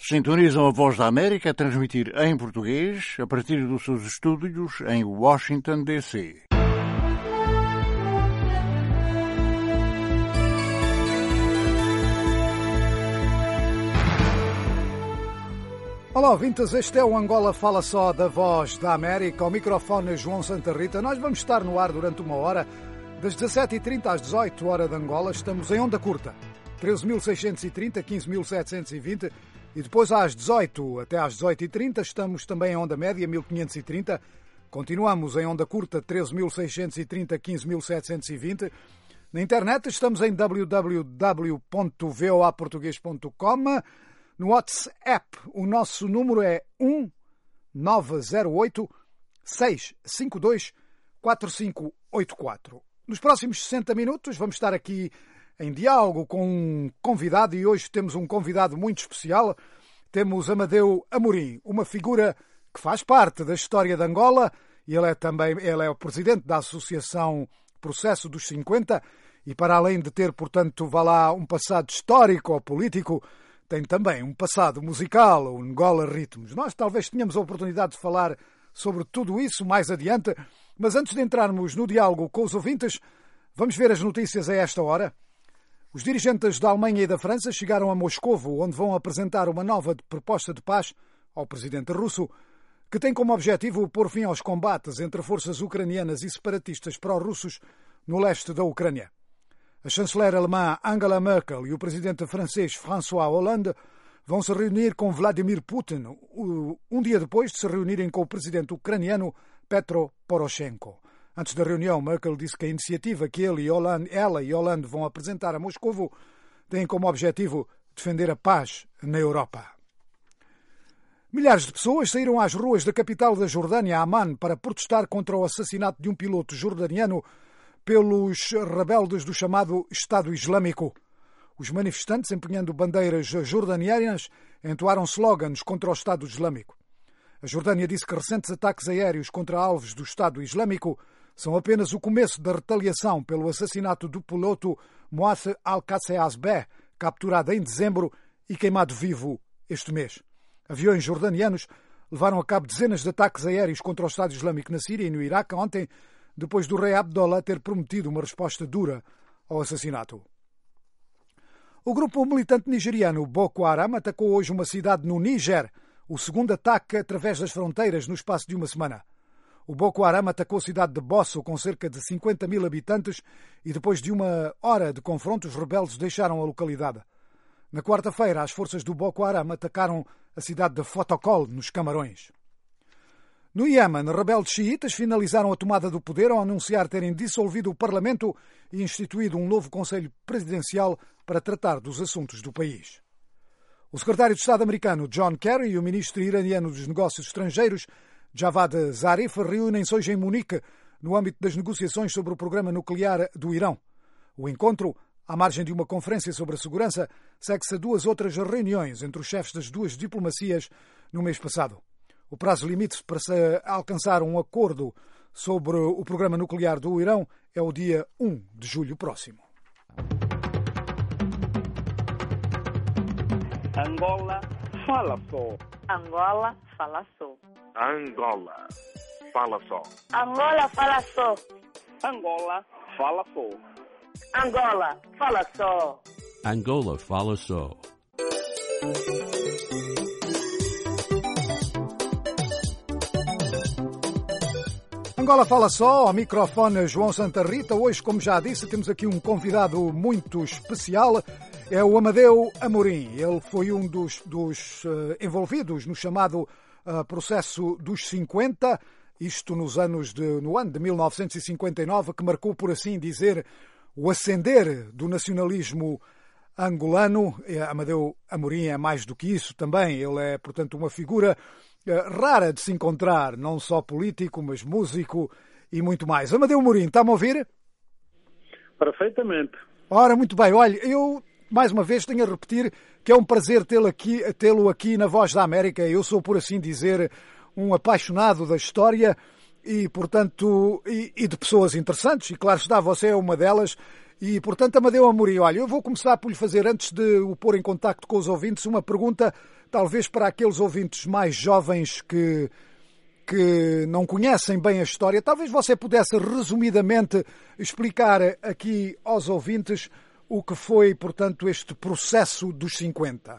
Sintonizam a Voz da América a transmitir em português a partir dos seus estúdios em Washington, D.C. Olá, ouvintes, este é o Angola Fala Só da Voz da América. Ao microfone João Santa Rita. Nós vamos estar no ar durante uma hora, das 17h30 às 18 horas de Angola. Estamos em onda curta, 13.630, 15.720. E depois às 18 até às 18h30 estamos também em onda média, 1530. Continuamos em onda curta, 13.630, 15.720. Na internet estamos em www.voaportugues.com. No WhatsApp, o nosso número é 1908-652-4584. Nos próximos 60 minutos vamos estar aqui em diálogo com um convidado, e hoje temos um convidado muito especial. Temos Amadeu Amorim, uma figura que faz parte da história de Angola, e ele é o presidente da Associação Processo dos 50, e para além de ter, portanto, um passado histórico ou político, tem também um passado musical, o Angola Ritmos. Nós talvez tenhamos a oportunidade de falar sobre tudo isso mais adiante, mas antes de entrarmos no diálogo com os ouvintes, vamos ver as notícias a esta hora. Os dirigentes da Alemanha e da França chegaram a Moscovo, onde vão apresentar uma nova proposta de paz ao presidente russo, que tem como objetivo pôr fim aos combates entre forças ucranianas e separatistas pró-russos no leste da Ucrânia. A chanceler alemã Angela Merkel e o presidente francês François Hollande vão se reunir com Vladimir Putin um dia depois de se reunirem com o presidente ucraniano Petro Poroshenko. Antes da reunião, Merkel disse que a iniciativa que ela e Hollande vão apresentar a Moscovo tem como objetivo defender a paz na Europa. Milhares de pessoas saíram às ruas da capital da Jordânia, Amman, para protestar contra o assassinato de um piloto jordaniano pelos rebeldes do chamado Estado Islâmico. Os manifestantes, empunhando bandeiras jordanianas, entoaram slogans contra o Estado Islâmico. A Jordânia disse que recentes ataques aéreos contra alvos do Estado Islâmico são apenas o começo da retaliação pelo assassinato do piloto Moath Al-Qasseasbeh, capturado em dezembro e queimado vivo este mês. Aviões jordanianos levaram a cabo dezenas de ataques aéreos contra o Estado Islâmico na Síria e no Iraque ontem, depois do rei Abdullah ter prometido uma resposta dura ao assassinato. O grupo militante nigeriano Boko Haram atacou hoje uma cidade no Níger, o segundo ataque através das fronteiras no espaço de uma semana. O Boko Haram atacou a cidade de Bosso, com cerca de 50 mil habitantes, e depois de uma hora de confronto, os rebeldes deixaram a localidade. Na quarta-feira, as forças do Boko Haram atacaram a cidade de Fotokol, nos Camarões. No Iêmen, rebeldes xiitas finalizaram a tomada do poder ao anunciar terem dissolvido o Parlamento e instituído um novo Conselho Presidencial para tratar dos assuntos do país. O secretário de Estado americano John Kerry e o ministro iraniano dos Negócios Estrangeiros Javad Zarif reúnem-se hoje em Munique no âmbito das negociações sobre o programa nuclear do Irão. O encontro, à margem de uma conferência sobre a segurança, segue-se a duas outras reuniões entre os chefes das duas diplomacias no mês passado. O prazo limite para se alcançar um acordo sobre o programa nuclear do Irão é o dia 1 de julho próximo. Angola fala só. Angola fala só. Angola fala só. Angola fala só. Angola fala só. Angola fala só. Angola fala só. Angola fala só, ao microfone João Santa Rita. Hoje, como já disse, temos aqui um convidado muito especial. É o Amadeu Amorim. Ele foi um dos envolvidos no chamado processo dos 50, isto no ano de 1959, que marcou, por assim dizer, o ascender do nacionalismo angolano. Amadeu Amorim é mais do que isso também. Ele é, portanto, uma figura rara de se encontrar, não só político, mas músico e muito mais. Amadeu Amorim, está-me a ouvir? Perfeitamente. Ora, muito bem. Olha, eu, mais uma vez, tenho a repetir que é um prazer tê-lo aqui na Voz da América. Eu sou, por assim dizer, um apaixonado da história e, portanto, e de pessoas interessantes. E, claro está, você é uma delas. E, portanto, Amadeu Amorim, olha, eu vou começar por lhe fazer, antes de o pôr em contacto com os ouvintes, uma pergunta, talvez para aqueles ouvintes mais jovens que não conhecem bem a história. Talvez você pudesse, resumidamente, explicar aqui aos ouvintes o que foi, portanto, este processo dos 50.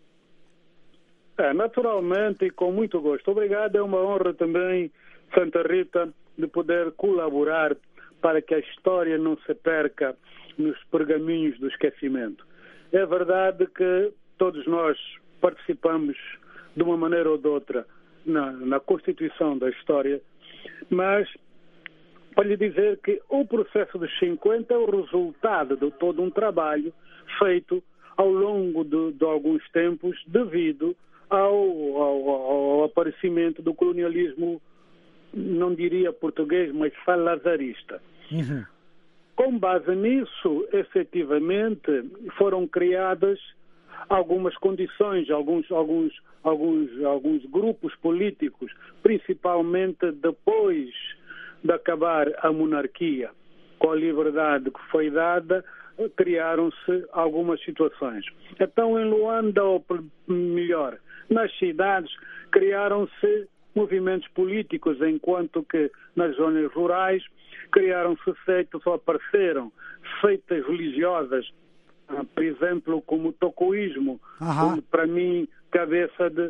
Naturalmente e com muito gosto. Obrigado, é uma honra também, Santa Rita, de poder colaborar para que a história não se perca nos pergaminhos do esquecimento. É verdade que todos nós participamos de uma maneira ou de outra na constituição da história, mas para lhe dizer que o processo dos 50 é o resultado de todo um trabalho feito ao longo de alguns tempos devido ao aparecimento do colonialismo, não diria português, mas salazarista. Uhum. Com base nisso, efetivamente, foram criadas algumas condições, alguns grupos políticos, principalmente depois de acabar a monarquia, com a liberdade que foi dada, criaram-se algumas situações. Então, em Luanda, ou melhor, nas cidades, criaram-se movimentos políticos, enquanto que nas zonas rurais criaram-se seitas ou apareceram seitas religiosas, por exemplo, como o tocoísmo, como, para mim, cabeça de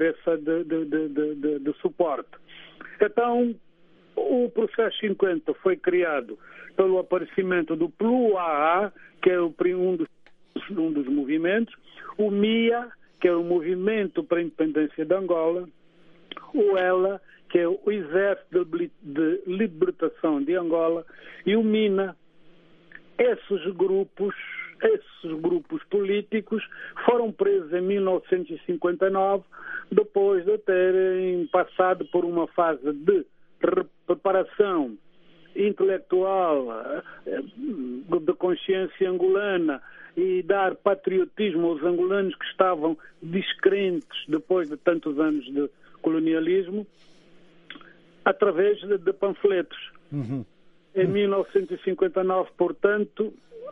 suporte. Então, o processo 50 foi criado pelo aparecimento do PLUAA, que é um dos movimentos, o MIA, que é o Movimento para a Independência de Angola, o ELA, que é o Exército de Libertação de Angola, e o MINA. Esses grupos políticos foram presos em 1959, depois de terem passado por uma fase de preparação intelectual, de consciência angolana, e dar patriotismo aos angolanos que estavam descrentes depois de tantos anos de colonialismo, através de panfletos. Uhum. Em 1959, portanto,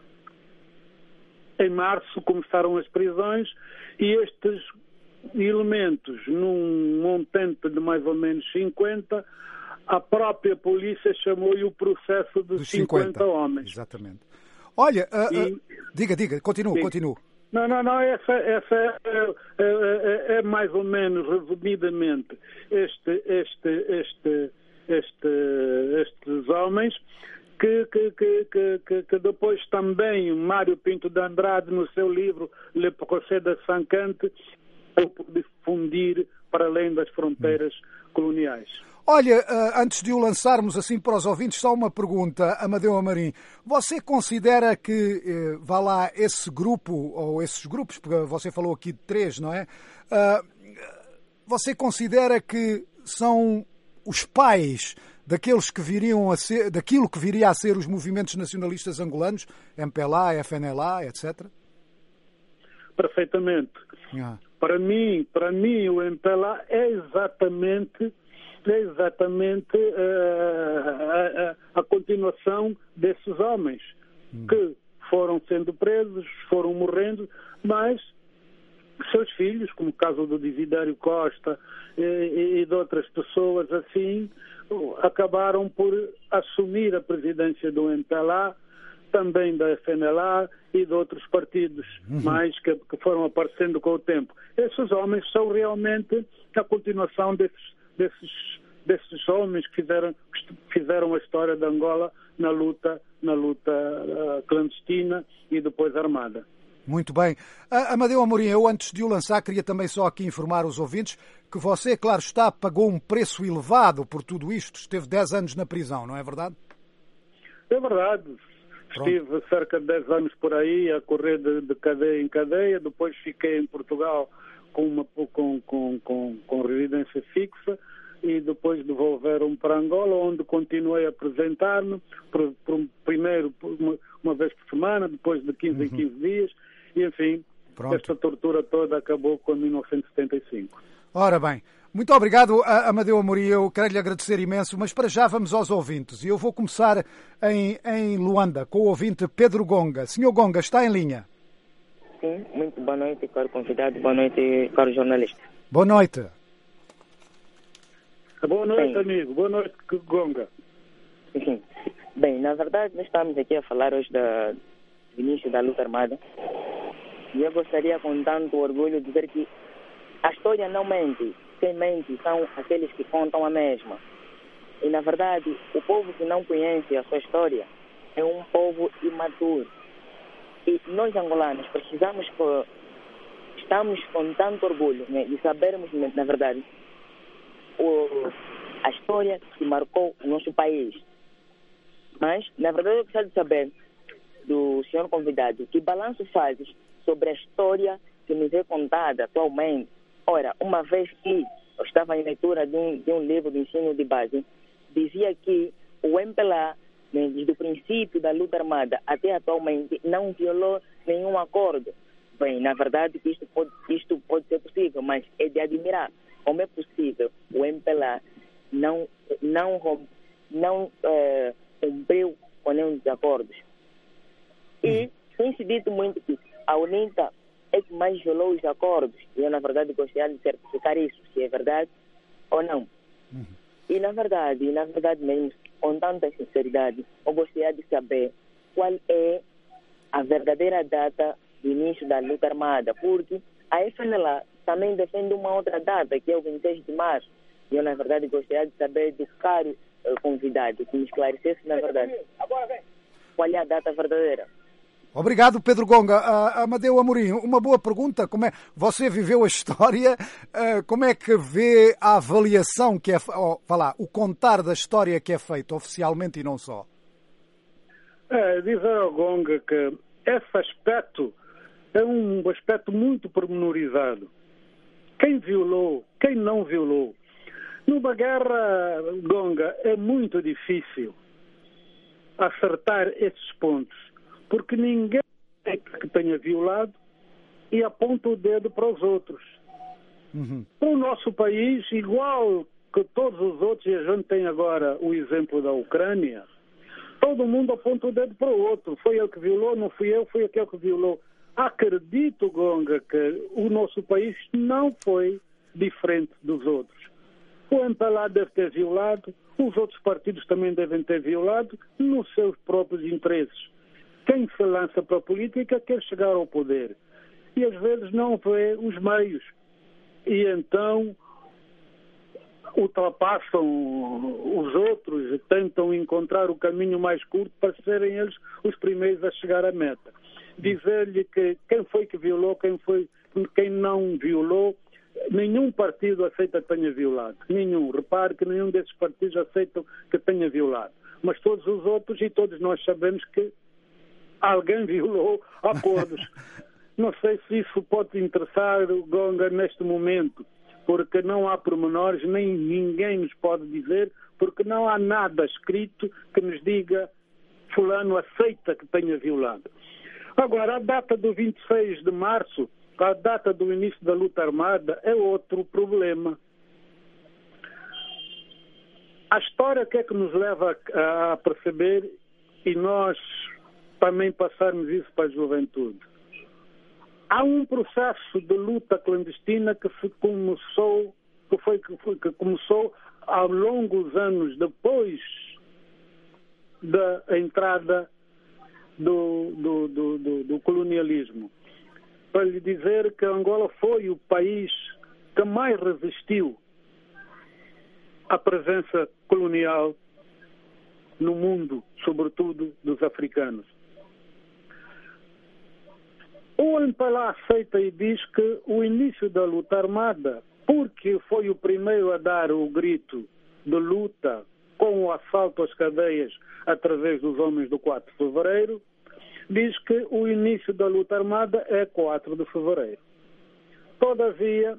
em março, começaram as prisões, e estes elementos, num montante de mais ou menos 50, a própria polícia chamou-lhe o processo dos 50 homens. Exatamente. Olha, diga, continue. Não, essa é mais ou menos, resumidamente, estes homens que depois também Mário Pinto de Andrade, no seu livro Le Procès de Sankante, difundir para além das fronteiras coloniais. Olha, antes de o lançarmos assim para os ouvintes, só uma pergunta, Amadeu Amorim. Você considera que, vá lá, esse grupo, ou esses grupos, porque você falou aqui de 3, não é? Você considera que são os pais daqueles que viriam a ser, daquilo que viria a ser os movimentos nacionalistas angolanos, MPLA, FNLA, etc? Perfeitamente. Para mim, o MPLA é exatamente a continuação desses homens que foram sendo presos, foram morrendo, mas seus filhos, como o caso do Desidério Costa e de outras pessoas assim, acabaram por assumir a presidência do MPLA, também da FNLA e de outros partidos mais que foram aparecendo com o tempo. Esses homens são realmente a continuação desses homens que fizeram a história de Angola na luta clandestina e depois armada. Muito bem. Amadeu Amorim, eu antes de o lançar queria também só aqui informar os ouvintes que você, claro está, pagou um preço elevado por tudo isto. Esteve 10 anos na prisão, não é verdade? É verdade. Pronto. Estive cerca de 10 anos por aí a correr de cadeia em cadeia. Depois fiquei em Portugal com residência fixa e depois devolveram-me para Angola, onde continuei a apresentar-me, primeiro uma vez por semana, depois de 15 em 15 dias, e enfim, Pronto. Esta tortura toda acabou com 1975. Ora bem, muito obrigado, Amadeu Amorim. Eu quero lhe agradecer imenso, mas para já vamos aos ouvintes. E eu vou começar em Luanda, com o ouvinte Pedro Gonga. Senhor Gonga, está em linha? Sim, muito boa noite, caro convidado. Boa noite, caro jornalista. Boa noite. Boa noite, Bem, amigo. Boa noite, Gonga. Enfim, bem, na verdade, nós estamos aqui a falar hoje do início da luta armada. E eu gostaria, com tanto orgulho, de dizer que a história não mente. Quem mente são aqueles que contam a mesma. E, na verdade, o povo que não conhece a sua história é um povo imaturo. E nós, angolanos, estamos com tanto orgulho, né, de sabermos, na verdade, a história que marcou o nosso país. Mas, na verdade, eu gostaria de saber do senhor convidado que balanço fazes sobre a história que nos é contada atualmente. Ora, uma vez que eu estava em leitura de um livro de ensino de base, dizia que o MPLA, né, desde o princípio da luta armada até atualmente, não violou nenhum acordo. Bem, na verdade, isto pode ser possível, mas é de admirar. Como é possível o MPLA não cumpriu com nenhum dos acordos? E tem se dito muito que a UNITA é que mais violou os acordos. E eu, na verdade, gostaria de certificar isso, se é verdade ou não. E, na verdade mesmo, com tanta sinceridade, eu gostaria de saber qual é a verdadeira data do início da luta armada, porque a FNLA também defende uma outra data, que é o 26 de março. E eu, na verdade, gostaria de saber do caro convidado que me esclarecesse, na verdade, qual é a data verdadeira. Obrigado, Pedro Gonga. Amadeu Amorim, uma boa pergunta. Como é, você viveu a história, como é que vê a avaliação que é, o contar da história que é feito oficialmente e não só? Dizer ao Gonga que esse aspecto é um aspecto muito pormenorizado. Quem violou, quem não violou. Numa guerra, Gonga, é muito difícil acertar esses pontos, porque ninguém que tenha violado e aponta o dedo para os outros. O nosso país, igual que todos os outros, e a gente tem agora o exemplo da Ucrânia, todo mundo aponta o dedo para o outro. Foi ele que violou, não fui eu, foi aquele que violou. Acredito, Gonga, que o nosso país não foi diferente dos outros. O MPLA deve ter violado, os outros partidos também devem ter violado nos seus próprios interesses. Quem se lança para a política quer chegar ao poder e às vezes não vê os meios e então ultrapassam os outros e tentam encontrar o caminho mais curto para serem eles os primeiros a chegar à meta. Dizer-lhe que quem foi que violou, quem não violou, nenhum partido aceita que tenha violado. Nenhum. Repare que nenhum desses partidos aceitam que tenha violado. Mas todos os outros, e todos nós sabemos que alguém violou acordos. Não sei se isso pode interessar o Gonga neste momento, porque não há pormenores, nem ninguém nos pode dizer, porque não há nada escrito que nos diga fulano aceita que tenha violado. Agora, a data do 26 de março, a data do início da luta armada, é outro problema. A história que é que nos leva a perceber e nós também passarmos isso para a juventude. Há um processo de luta clandestina que começou ao longo dos anos depois da entrada do colonialismo. Para lhe dizer que Angola foi o país que mais resistiu à presença colonial no mundo, sobretudo dos africanos. O MPLA aceita e diz que o início da luta armada, porque foi o primeiro a dar o grito de luta com o assalto às cadeias através dos homens do 4 de fevereiro, diz que o início da luta armada é 4 de fevereiro. Todavia,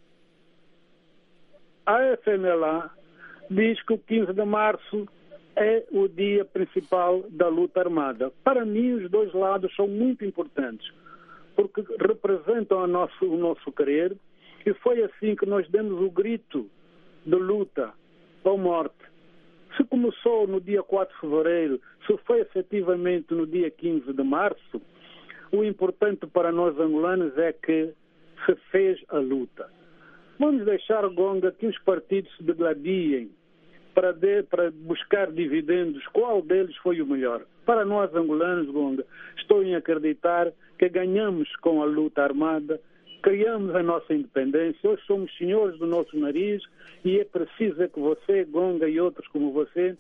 a FNLA diz que o 15 de março é o dia principal da luta armada. Para mim, os dois lados são muito importantes, porque representam o nosso querer, e foi assim que nós demos o grito de luta ou morte. Se começou no dia 4 de fevereiro, se foi efetivamente no dia 15 de março, o importante para nós angolanos é que se fez a luta. Vamos deixar, Gonga, que os partidos se degladiem para buscar dividendos. Qual deles foi o melhor? Para nós angolanos, Gonga, estou em acreditar que ganhamos com a luta armada, criamos a nossa independência, hoje somos senhores do nosso nariz e é preciso que você, Gonga, e outros como você,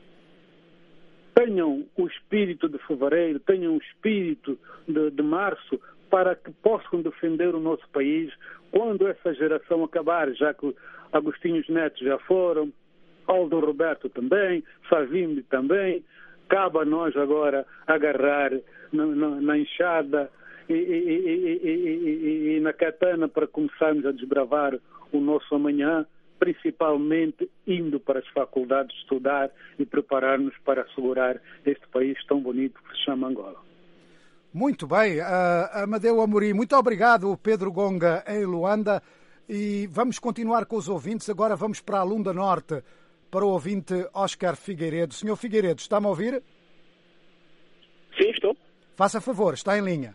tenham o espírito de fevereiro, tenham o espírito de março, para que possam defender o nosso país quando essa geração acabar, já que Agostinhos Neto já foram, Aldo Roberto também, Savimbi também. Cabe a nós agora agarrar na enxada e na katana para começarmos a desbravar o nosso amanhã, principalmente indo para as faculdades estudar e preparar-nos para assegurar este país tão bonito que se chama Angola. Muito bem, Amadeu Amorim, muito obrigado, Pedro Gonga em Luanda, e vamos continuar com os ouvintes. Agora vamos para a Lunda Norte, para o ouvinte Oscar Figueiredo. Senhor Figueiredo, está-me a ouvir? Sim, estou. Faça favor, está em linha.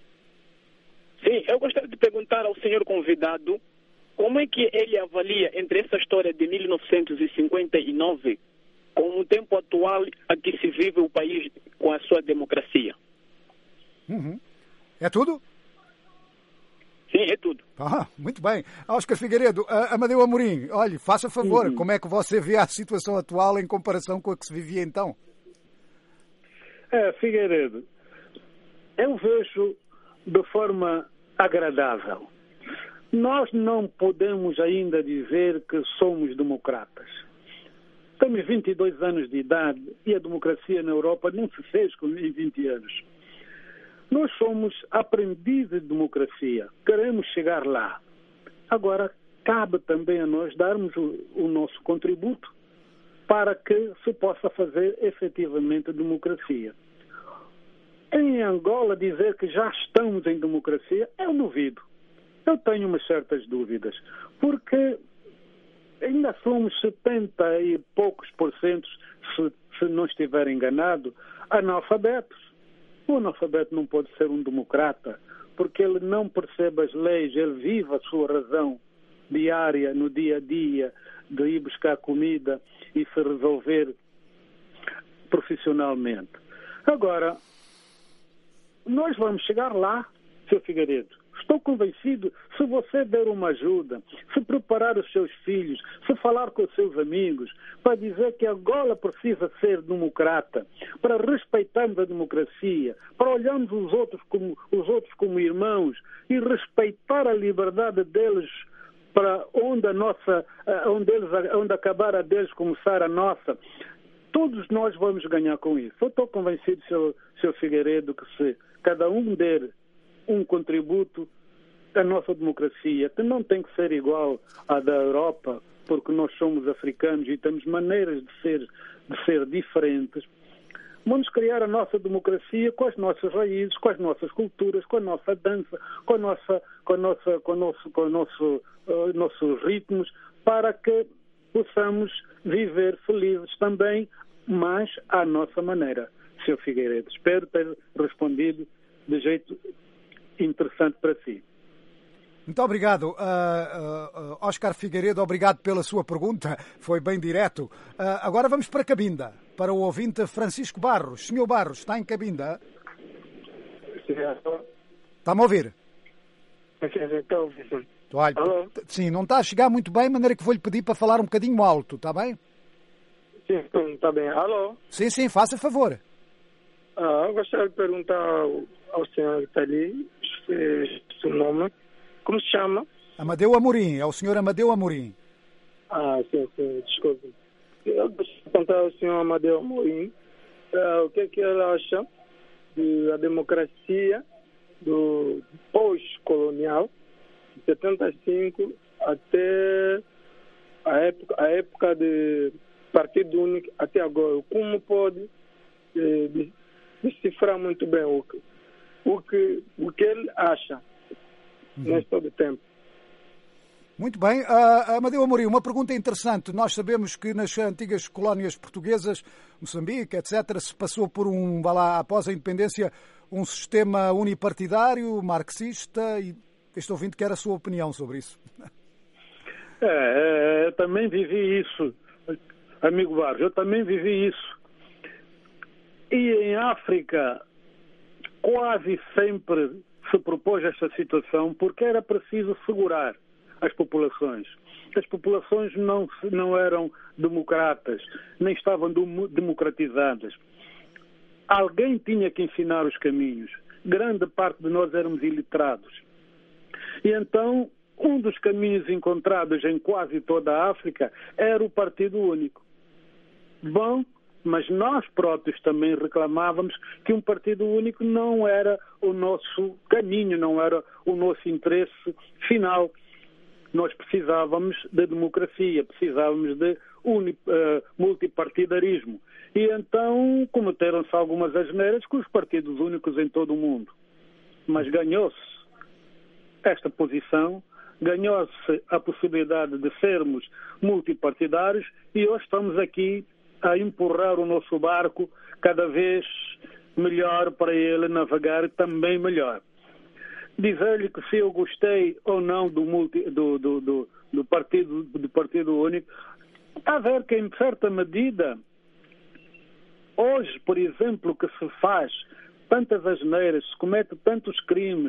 Sim, eu gostaria de perguntar ao senhor convidado como é que ele avalia entre essa história de 1959 com o tempo atual a que se vive o país com a sua democracia. Uhum. É tudo? Sim, é tudo. Muito bem. Oscar Figueiredo, Amadeu Amorim, olhe, faça favor, como é que você vê a situação atual em comparação com a que se vivia então? Figueiredo, eu vejo de forma agradável. Nós não podemos ainda dizer que somos democratas. Temos 22 anos de idade e a democracia na Europa não se fez em 20 anos. Nós somos aprendizes de democracia, queremos chegar lá. Agora, cabe também a nós darmos o nosso contributo para que se possa fazer efetivamente democracia. Em Angola, dizer que já estamos em democracia, eu duvido. Eu tenho umas certas dúvidas, porque ainda somos 70 e poucos %, se não estiver enganado, analfabetos. O analfabeto não pode ser um democrata, porque ele não percebe as leis, ele vive a sua razão diária, no dia a dia, de ir buscar comida e se resolver profissionalmente. Agora, nós vamos chegar lá, Sr. Figueiredo. Estou convencido, se você der uma ajuda, se preparar os seus filhos, se falar com os seus amigos, para dizer que Angola precisa ser democrata, para respeitarmos a democracia, para olharmos os outros como irmãos e respeitar a liberdade deles, para onde acabar a deles, começar a nossa. Todos nós vamos ganhar com isso. Eu estou convencido, Sr. Figueiredo, que se cada um der um contributo à nossa democracia, que não tem que ser igual à da Europa, porque nós somos africanos e temos maneiras de ser diferentes. Vamos criar a nossa democracia com as nossas raízes, com as nossas culturas, com a nossa dança, com nossos ritmos, para que possamos viver felizes também, mas à nossa maneira. Sr. Figueiredo, espero ter respondido de jeito interessante para si. Muito obrigado, Oscar Figueiredo, obrigado pela sua pergunta, foi bem direto. Agora vamos para Cabinda, para o ouvinte Francisco Barros. Senhor Barros, está em Cabinda? Está-me a ouvir? Estou. Olha, sim, não está a chegar muito bem, de maneira que vou-lhe pedir para falar um bocadinho alto, está bem? Sim, está bem. Alô? Sim, faça favor. Eu gostaria de perguntar ao senhor que está ali, seu nome, como se chama? Amadeu Amorim, é o senhor Amadeu Amorim. Sim, desculpe. Eu gostaria de perguntar ao senhor Amadeu Amorim o que é que ele acha da democracia do pós-colonial, de 75 até a época de Partido Único até agora. Como pode decifrar muito bem o que ele acha neste todo tempo. Muito bem. Amadeu Amorim, uma pergunta interessante. Nós sabemos que nas antigas colónias portuguesas, Moçambique, etc., se passou por após a independência, um sistema unipartidário, marxista, e este ouvinte quer a sua opinião sobre isso. Eu também vivi isso, amigo Barros, eu também vivi isso. E em África quase sempre se propôs esta situação porque era preciso segurar as populações. As populações não eram democratas, nem estavam democratizadas. Alguém tinha que ensinar os caminhos. Grande parte de nós éramos iliterados. E então, um dos caminhos encontrados em quase toda a África era o Partido Único. Bom, mas nós próprios também reclamávamos que um Partido Único não era o nosso caminho, não era o nosso interesse final. Nós precisávamos de democracia, precisávamos de multipartidarismo. E então cometeram-se algumas asneiras com os partidos únicos em todo o mundo. Mas ganhou-se esta posição, ganhou-se a possibilidade de sermos multipartidários e hoje estamos aqui a empurrar o nosso barco cada vez melhor para ele navegar também melhor. Dizer-lhe que se eu gostei ou não do Partido Único, a ver que em certa medida, hoje, por exemplo, que se faz tantas asneiras, se comete tantos crimes,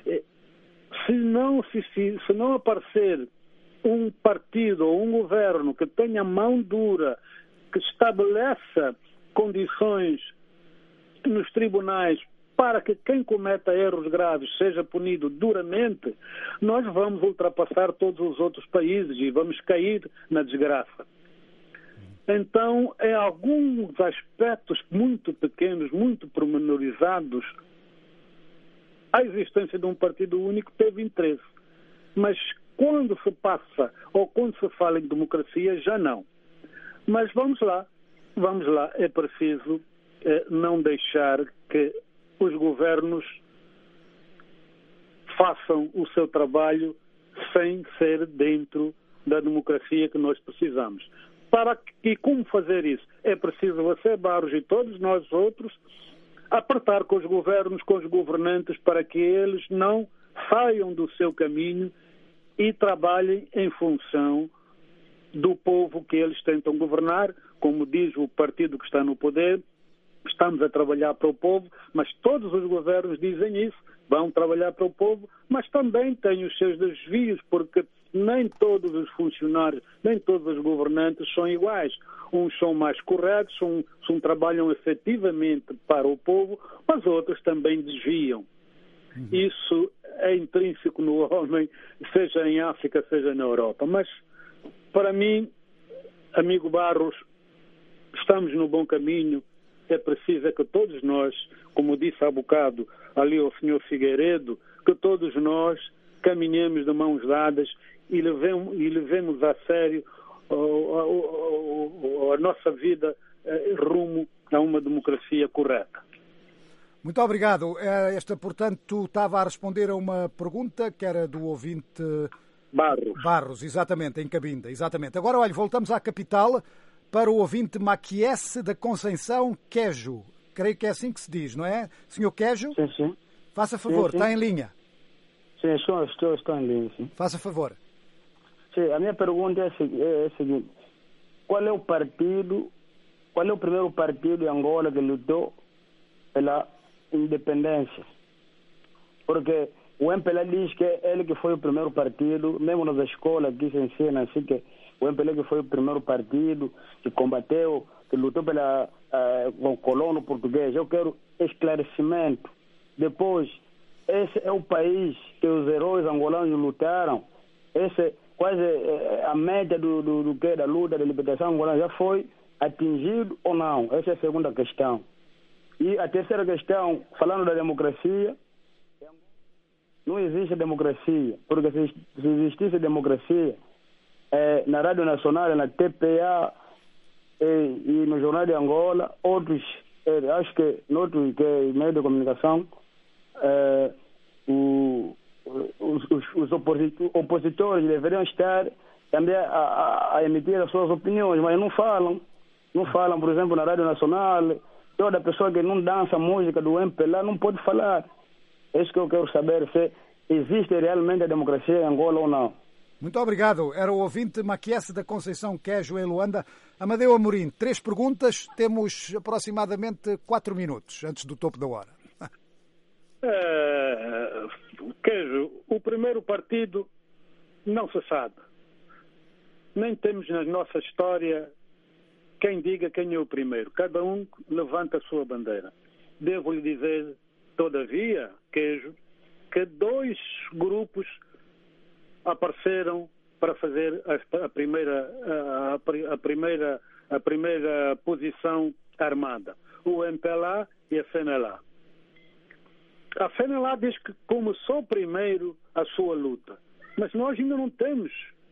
se não aparecer um partido ou um governo que tenha mão dura, que estabeleça condições nos tribunais para que quem cometa erros graves seja punido duramente, nós vamos ultrapassar todos os outros países e vamos cair na desgraça. Então, em alguns aspectos muito pequenos, muito pormenorizados, a existência de um partido único teve interesse. Mas quando se passa ou quando se fala em democracia, já não. Mas vamos lá, é preciso não deixar que os governos façam o seu trabalho sem ser dentro da democracia que nós precisamos. E como fazer isso? É preciso você, Barros, e todos nós outros, apertar com os governos, com os governantes, para que eles não saiam do seu caminho e trabalhem em função do povo que eles tentam governar. Como diz o partido que está no poder, estamos a trabalhar para o povo, mas todos os governos dizem isso, vão trabalhar para o povo, mas também têm os seus desvios, porque nem todos os funcionários, nem todos os governantes são iguais. Uns são mais corretos, trabalham efetivamente para o povo, mas outros também desviam. Isso é intrínseco no homem, seja em África, seja na Europa. Mas, para mim, amigo Barros, estamos no bom caminho. É preciso que todos nós, como disse há bocado ali ao Sr. Figueiredo, que todos nós caminhemos de mãos dadas e levemos a sério a nossa vida rumo a uma democracia correta. Muito obrigado. Portanto, estava a responder a uma pergunta que era do ouvinte Barros, exatamente, em Cabinda. Exatamente. Agora, olha, voltamos à capital para o ouvinte Maquiesse da Conceição Queijo. Creio que é assim que se diz, não é? Senhor Queijo? Sim, sim. Faça favor, sim, sim. Está em linha. Sim, estou em linha, sim. Faça favor. Sim, a minha pergunta é a seguinte. Qual é o primeiro partido em Angola que lutou pela independência? Porque o MPLA diz que ele que foi o primeiro partido, mesmo nas escolas que se ensina assim que o MPLA que foi o primeiro partido que combateu, que lutou pela o colono português. Eu quero esclarecimento. Depois, esse é o país que os heróis angolanos lutaram. Esse quase a média da luta da libertação angolana já foi atingido ou não? Essa é a segunda questão. E a terceira questão, falando da democracia, não existe democracia, porque se existisse democracia, na Rádio Nacional, na TPA e no Jornal de Angola, outros, acho que noutros meio de comunicação, os opositores deveriam estar também a emitir as suas opiniões, mas não falam. Não falam, por exemplo, na Rádio Nacional. Toda pessoa que não dança música do MPLA não pode falar. É isso que eu quero saber, se existe realmente a democracia em Angola ou não. Muito obrigado. Era o ouvinte Maquiese da Conceição Queijo, em Luanda. Amadeu Amorim, 3 perguntas. Temos aproximadamente 4 minutos antes do topo da hora. Queijo, o primeiro partido não se sabe. Nem temos na nossa história quem diga quem é o primeiro. Cada um levanta a sua bandeira. Devo-lhe dizer, todavia, Queijo, que 2 grupos apareceram para fazer a primeira posição armada. O MPLA e a FNLA. A FNLA diz que começou primeiro a sua luta. Mas nós ainda não temos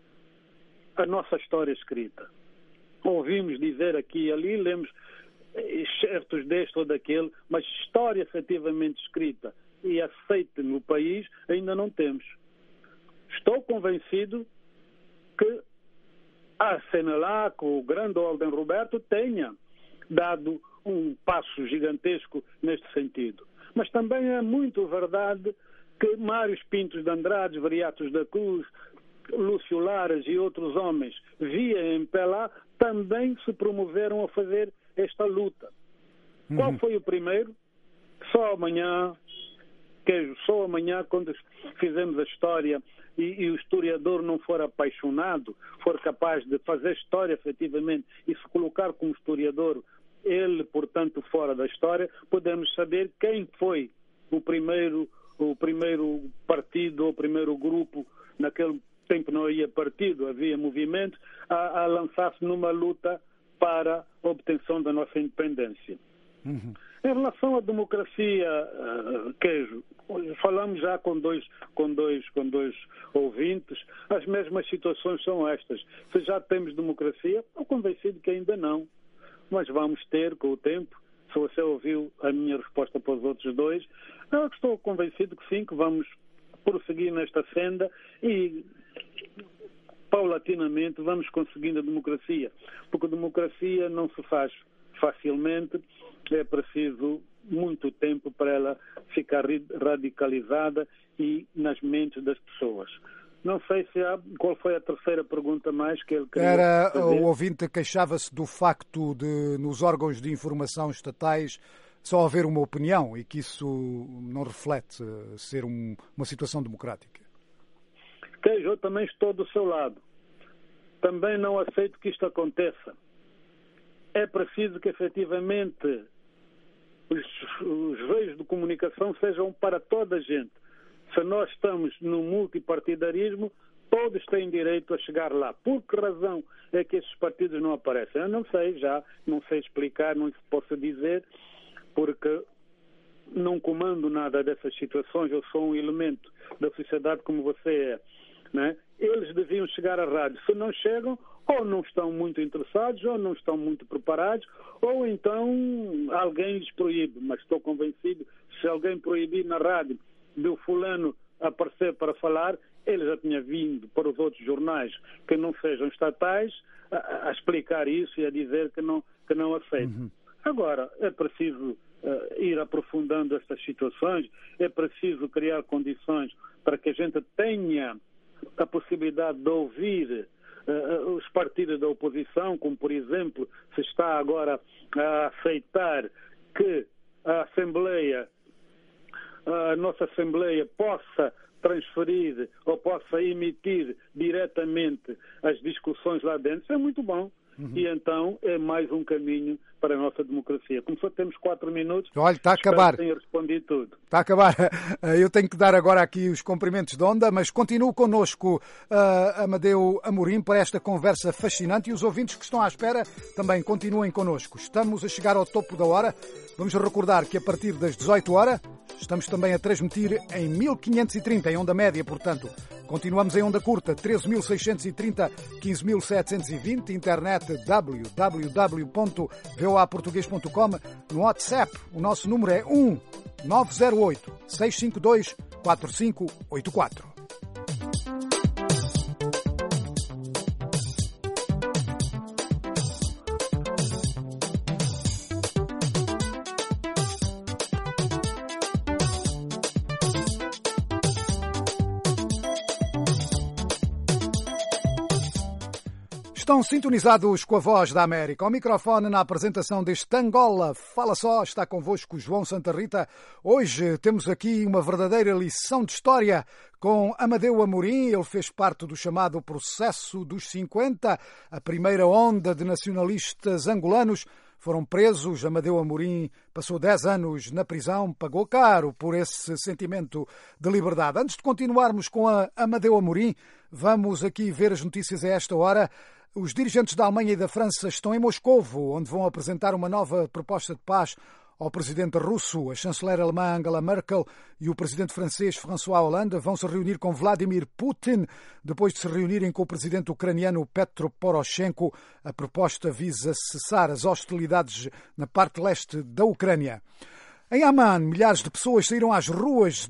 a nossa história escrita. Ouvimos dizer aqui e ali, lemos certos deste ou daquele, mas história efetivamente escrita e aceita no país ainda não temos. Estou convencido que a FNLA, com o grande Holden Roberto, tenha dado um passo gigantesco neste sentido. Mas também é muito verdade que Mários Pintos de Andrade, Variatos da Cruz, Lúcio Laras e outros homens via MPLA também se promoveram a fazer esta luta. Qual foi o primeiro? Só amanhã, quando fizemos a história e o historiador não for apaixonado, for capaz de fazer história efetivamente e se colocar como historiador, ele, portanto, fora da história, podemos saber quem foi o primeiro partido ou o primeiro grupo. Naquele tempo não havia partido, havia movimento a lançar-se numa luta para a obtenção da nossa independência. Em relação à democracia, Queijo, falamos já com dois ouvintes, as mesmas situações são estas. Se já temos democracia, estou convencido que ainda não, mas vamos ter com o tempo. Se você ouviu a minha resposta para os outros dois, eu estou convencido que sim, que vamos prosseguir nesta senda e paulatinamente vamos conseguindo a democracia, porque a democracia não se faz facilmente, é preciso muito tempo para ela ficar radicalizada e nas mentes das pessoas. Não sei qual foi a terceira pergunta mais que ele queria fazer. O ouvinte queixava-se do facto de, nos órgãos de informação estatais, só haver uma opinião e que isso não reflete ser uma situação democrática. Eu também estou do seu lado. Também não aceito que isto aconteça. É preciso que efetivamente os veios de comunicação sejam para toda a gente. Se nós estamos no multipartidarismo, todos têm direito a chegar lá. Por que razão é que esses partidos não aparecem? Eu não sei explicar, não se possa dizer, porque não comando nada dessas situações, eu sou um elemento da sociedade como você é, né? Eles deviam chegar à rádio. Se não chegam, ou não estão muito interessados, ou não estão muito preparados, ou então alguém lhes proíbe. Mas estou convencido, se alguém proibir na rádio do fulano aparecer para falar, ele já tinha vindo para os outros jornais que não sejam estatais a explicar isso e a dizer que não aceitam. Agora, é preciso ir aprofundando estas situações, é preciso criar condições para que a gente tenha a possibilidade de ouvir os partidos da oposição, como por exemplo, se está agora a aceitar que a nossa Assembleia possa transferir ou possa emitir diretamente as discussões lá dentro, isso é muito bom. E então é mais um caminho para a nossa democracia. Como só temos 4 minutos, olha, está a acabar. Tenho respondido tudo. Está a acabar. Eu tenho que dar agora aqui os cumprimentos de onda, mas continuo connosco, Amadeu Amorim, para esta conversa fascinante, e os ouvintes que estão à espera também continuem connosco. Estamos a chegar ao topo da hora. Vamos recordar que a partir das 18 horas estamos também a transmitir em 1530, em onda média, portanto, Continuamos em onda curta, 13.630, 15.720, internet www.voaportugues.com, no WhatsApp, o nosso número é 1-908-652-4584. Estão sintonizados com a Voz da América. Ao microfone, na apresentação deste Angola Fala Só, está convosco João Santa Rita. Hoje temos aqui uma verdadeira lição de história com Amadeu Amorim. Ele fez parte do chamado Processo dos 50, a primeira onda de nacionalistas angolanos. Foram presos. Amadeu Amorim passou 10 anos na prisão, pagou caro por esse sentimento de liberdade. Antes de continuarmos com a Amadeu Amorim, vamos aqui ver as notícias a esta hora. Os dirigentes da Alemanha e da França estão em Moscovo, onde vão apresentar uma nova proposta de paz ao presidente russo. A chanceler alemã Angela Merkel e o presidente francês François Hollande vão se reunir com Vladimir Putin depois de se reunirem com o presidente ucraniano Petro Poroshenko. A proposta visa cessar as hostilidades na parte leste da Ucrânia. Em Amman, milhares de pessoas saíram às ruas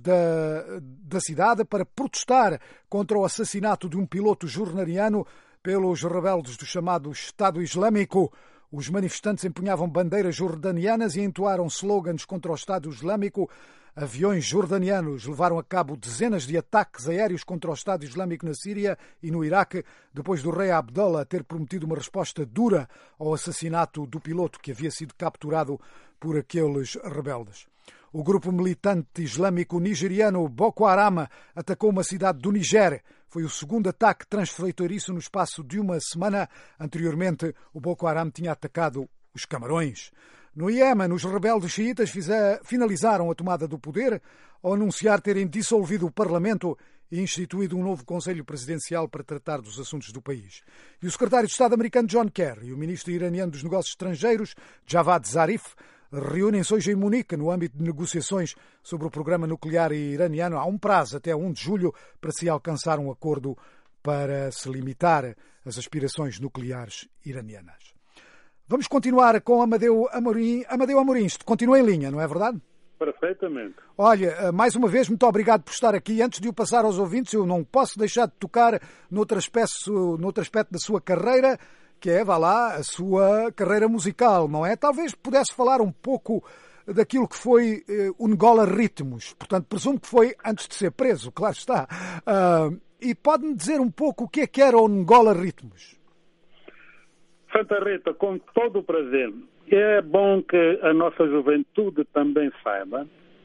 da cidade para protestar contra o assassinato de um piloto jordaniano pelos rebeldes do chamado Estado Islâmico. Os manifestantes empunhavam bandeiras jordanianas e entoaram slogans contra o Estado Islâmico. Aviões jordanianos levaram a cabo dezenas de ataques aéreos contra o Estado Islâmico na Síria e no Iraque, depois do rei Abdullah ter prometido uma resposta dura ao assassinato do piloto que havia sido capturado por aqueles rebeldes. O grupo militante islâmico nigeriano Boko Haram atacou uma cidade do Niger. Foi o segundo ataque transfronteiriço no espaço de uma semana. Anteriormente, o Boko Haram tinha atacado os Camarões. No Iémen, os rebeldes xiitas finalizaram a tomada do poder ao anunciar terem dissolvido o Parlamento e instituído um novo Conselho Presidencial para tratar dos assuntos do país. E o secretário de Estado americano John Kerry e o ministro iraniano dos Negócios Estrangeiros, Javad Zarif, reúnem-se hoje em Munique no âmbito de negociações sobre o programa nuclear iraniano. Há um prazo até 1 de julho para se alcançar um acordo para se limitar as aspirações nucleares iranianas. Vamos continuar com Amadeu Amorim. Amadeu Amorim, isto continua em linha, não é verdade? Perfeitamente. Olha, mais uma vez, muito obrigado por estar aqui. Antes de o passar aos ouvintes, eu não posso deixar de tocar noutro aspecto da sua carreira, que é, vá lá, a sua carreira musical, não é? Talvez pudesse falar um pouco daquilo que foi o Angola Ritmos. Portanto, presumo que foi antes de ser preso, claro está. E pode-me dizer um pouco o que era o Angola Ritmos? Santa Rita, com todo o prazer. É bom que a nossa juventude também saiba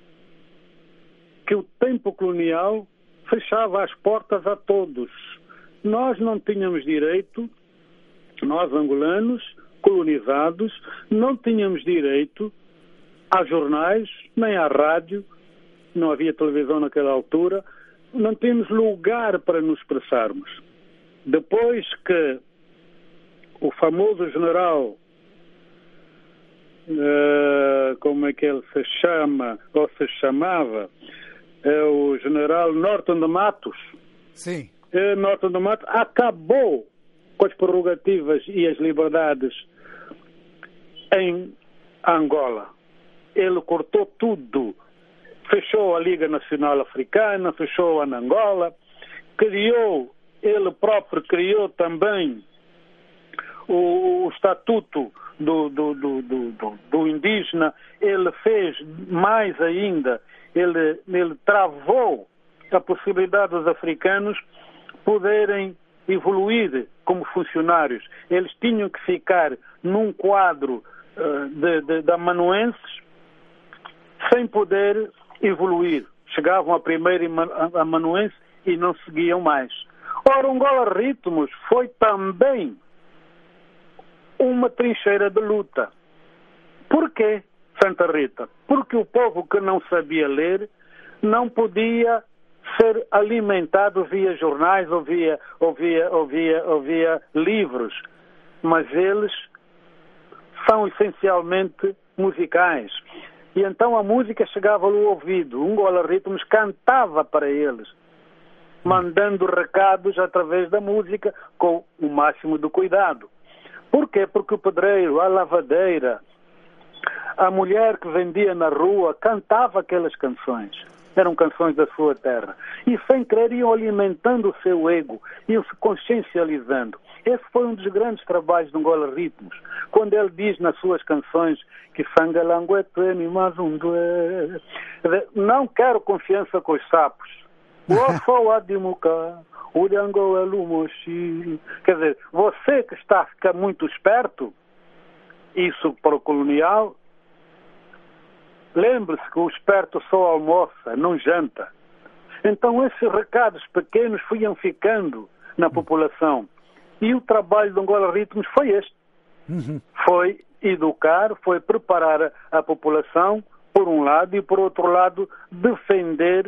que o tempo colonial fechava as portas a todos. Nós não tínhamos direito, nós angolanos, colonizados, não tínhamos direito a jornais, nem à rádio, não havia televisão naquela altura, não tínhamos lugar para nos expressarmos. Depois que o famoso general, como é que ele se chama, ou se chamava, o general Norton de Matos. Sim. Norton de Matos acabou com as prerrogativas e as liberdades em Angola. Ele cortou tudo. Fechou a Liga Nacional Africana, fechou a Angola, ele próprio criou também o estatuto do indígena. Ele fez mais ainda, ele travou a possibilidade dos africanos poderem evoluir como funcionários. Eles tinham que ficar num quadro de amanuenses sem poder evoluir. Chegavam a primeira amanuense e não seguiam mais. Ora, o Angola Ritmos foi também uma trincheira de luta. Porquê, Santa Rita? Porque o povo que não sabia ler não podia ser alimentado via jornais ou via livros, mas eles são essencialmente musicais. E então a música chegava ao ouvido. O Angola Ritmos cantava para eles. mandando recados através da música com o máximo de cuidado. Por quê? Porque o pedreiro, a lavadeira, a mulher que vendia na rua cantava aquelas canções. Eram canções da sua terra. E sem querer iam alimentando o seu ego, iam se consciencializando. Esse foi um dos grandes trabalhos de Angola Ritmos, quando ele diz nas suas canções que sangalanguetene mais um dué. Não quero confiança com os sapos. O sou adimuca, o de Angola lumochi. Quer dizer, você que está a ficar muito esperto, isso para o colonial, lembre-se que o esperto só almoça, não janta. Então esses recados pequenos iam ficando na população. E o trabalho de Angola Ritmos foi este. Foi educar, foi preparar a população, por um lado, e por outro lado, defender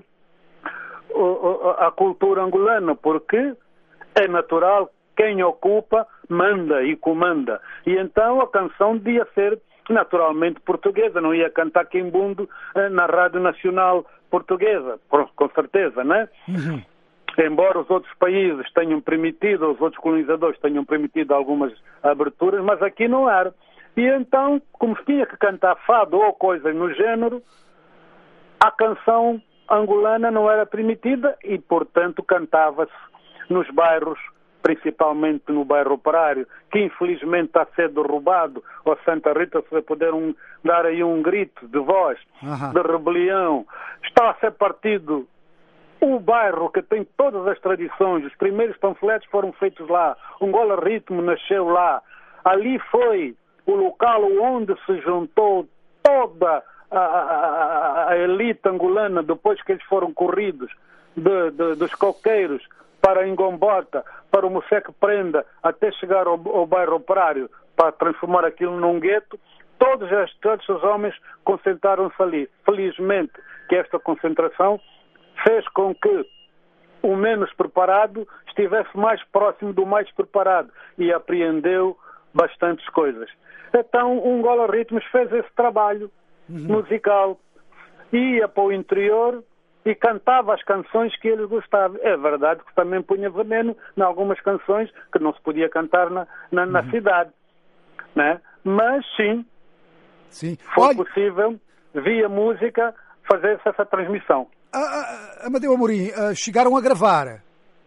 a cultura angolana, porque é natural, quem ocupa, manda e comanda. E então a canção devia ser naturalmente portuguesa, não ia cantar quimbundo na Rádio Nacional Portuguesa, com certeza, né? Embora os outros países tenham permitido, os outros colonizadores tenham permitido algumas aberturas, mas aqui não era. E então, como se tinha que cantar fado ou coisas no género, a canção angolana não era permitida e, portanto, cantava-se nos bairros, principalmente no bairro Operário, que infelizmente está a ser derrubado. Ou Santa Rita, se puderam dar aí um grito de voz, de rebelião. Está a ser partido o bairro que tem todas as tradições. Os primeiros panfletos foram feitos lá. Angola Ritmo nasceu lá. Ali foi o local onde se juntou toda a elite angolana, depois que eles foram corridos dos coqueiros para Ingombota, para o Moceque Prenda, até chegar ao bairro Operário, para transformar aquilo num gueto. Todos os homens concentraram-se ali. Felizmente que esta concentração fez com que o menos preparado estivesse mais próximo do mais preparado e apreendeu bastantes coisas. Então, o Angola Ritmos fez esse trabalho musical. Ia para o interior e cantava as canções que eles gostavam. É verdade que também punha veneno em algumas canções que não se podia cantar na cidade. Né? Mas, sim. Foi possível, via música, fazer essa transmissão. Amadeu Amorim, chegaram a gravar?